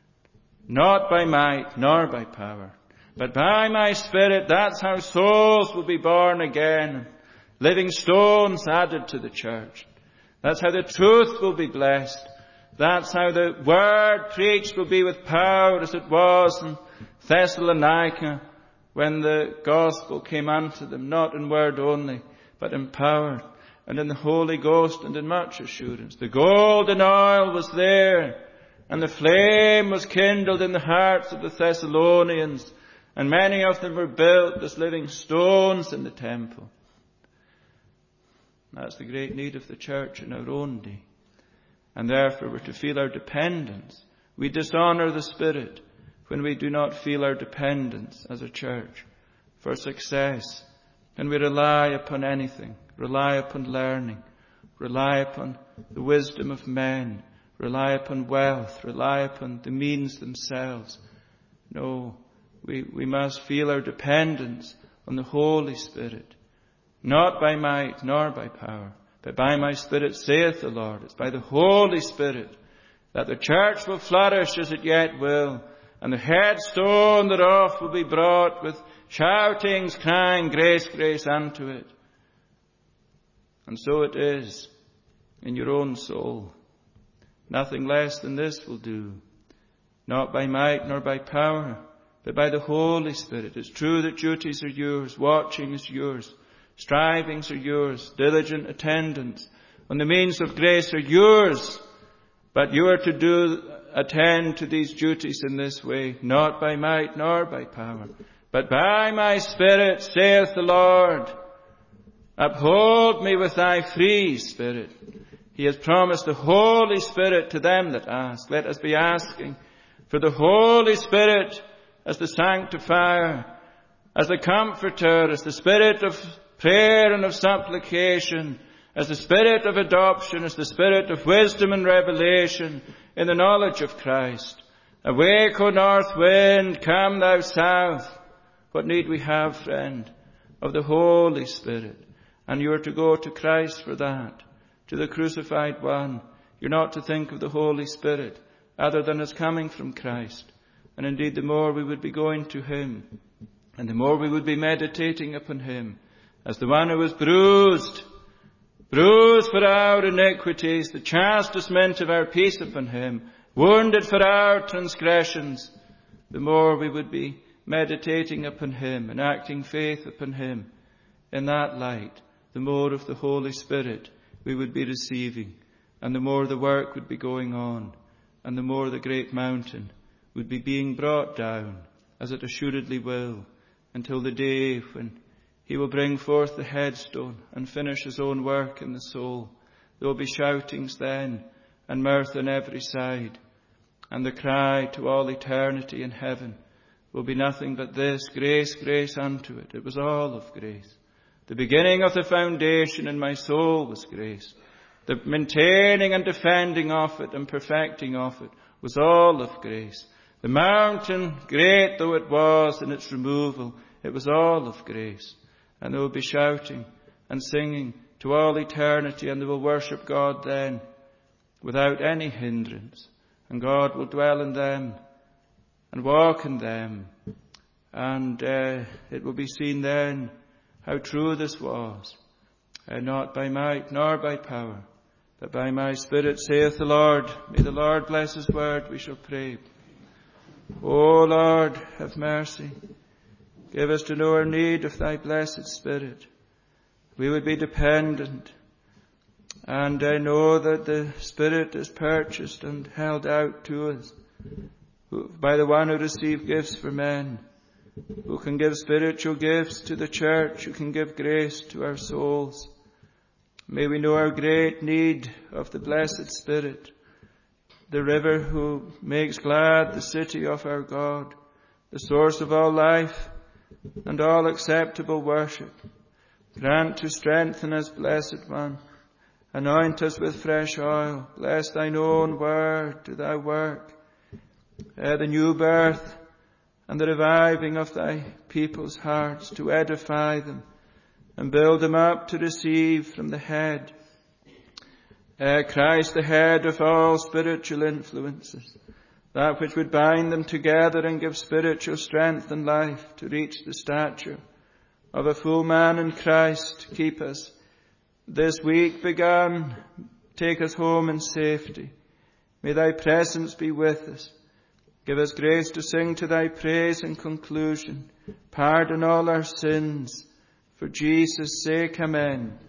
Speaker 1: Not by might, nor by power, but by my Spirit. That's how souls will be born again. Living stones added to the church. That's how the truth will be blessed. That's how the word preached will be with power as it was in Thessalonica when the gospel came unto them, not in word only, but in power, and in the Holy Ghost, and in much assurance. The golden oil was there, and the flame was kindled in the hearts of the Thessalonians, and many of them were built as living stones in the temple. That's the great need of the church in our own day. And therefore we're to feel our dependence. We dishonour the Spirit when we do not feel our dependence as a church for success. And we rely upon anything, rely upon learning, rely upon the wisdom of men, rely upon wealth, rely upon the means themselves. No, we must feel our dependence on the Holy Spirit. Not by might nor by power, but by my Spirit, saith the Lord. It's by the Holy Spirit that the church will flourish as it yet will, and the headstone thereof will be brought with shoutings, crying, grace, grace unto it. And so it is in your own soul. Nothing less than this will do. Not by might nor by power, but by the Holy Spirit. It's true that duties are yours, watching is yours, strivings are yours, diligent attendance on the means of grace are yours, but you are to attend to these duties in this way, not by might nor by power, but by my Spirit, saith the Lord. Uphold me with thy free Spirit. He has promised the Holy Spirit to them that ask. Let us be asking for the Holy Spirit as the sanctifier, as the comforter, as the Spirit of prayer and of supplication, as the Spirit of adoption, as the Spirit of wisdom and revelation in the knowledge of Christ. Awake, O north wind, come thou south. What need we have, friend, of the Holy Spirit? And you are to go to Christ for that, to the crucified one. You're not to think of the Holy Spirit other than as coming from Christ. And indeed, the more we would be going to Him, and the more we would be meditating upon Him, as the one who was bruised for our iniquities, the chastisement of our peace upon Him, wounded for our transgressions, the more we would be meditating upon Him and acting faith upon Him. In that light, the more of the Holy Spirit we would be receiving, and the more the work would be going on, and the more the great mountain would be being brought down, as it assuredly will, until the day when He will bring forth the headstone and finish His own work in the soul. There will be shoutings then, and mirth on every side, and the cry to all eternity in heaven will be nothing but this: grace, grace unto it. It was all of grace. The beginning of the foundation in my soul was grace. The maintaining and defending of it and perfecting of it was all of grace. The mountain, great though it was in its removal, it was all of grace. And they will be shouting and singing to all eternity, and they will worship God then without any hindrance. And God will dwell in them and walk in them. And it will be seen then how true this was. Not by might nor by power, but by my Spirit, saith the Lord. May the Lord bless His word. We shall pray. O Lord, have mercy. Give us to know our need of Thy blessed Spirit. We would be dependent. And I know that the Spirit is purchased and held out to us by the one who received gifts for men, who can give spiritual gifts to the church, who can give grace to our souls. May we know our great need of the blessed Spirit, the river who makes glad the city of our God, the source of all life and all acceptable worship. Grant to strengthen us, blessed one. Anoint us with fresh oil. Bless Thine own word to Thy work. The new birth and the reviving of Thy people's hearts, to edify them and build them up to receive from the head, Christ, the head of all spiritual influences, that which would bind them together and give spiritual strength and life to reach the stature of a full man in Christ. Keep us this week begun. Take us home in safety. May Thy presence be with us. Give us grace to sing to thy praise in conclusion. Pardon all our sins. For Jesus' sake, amen.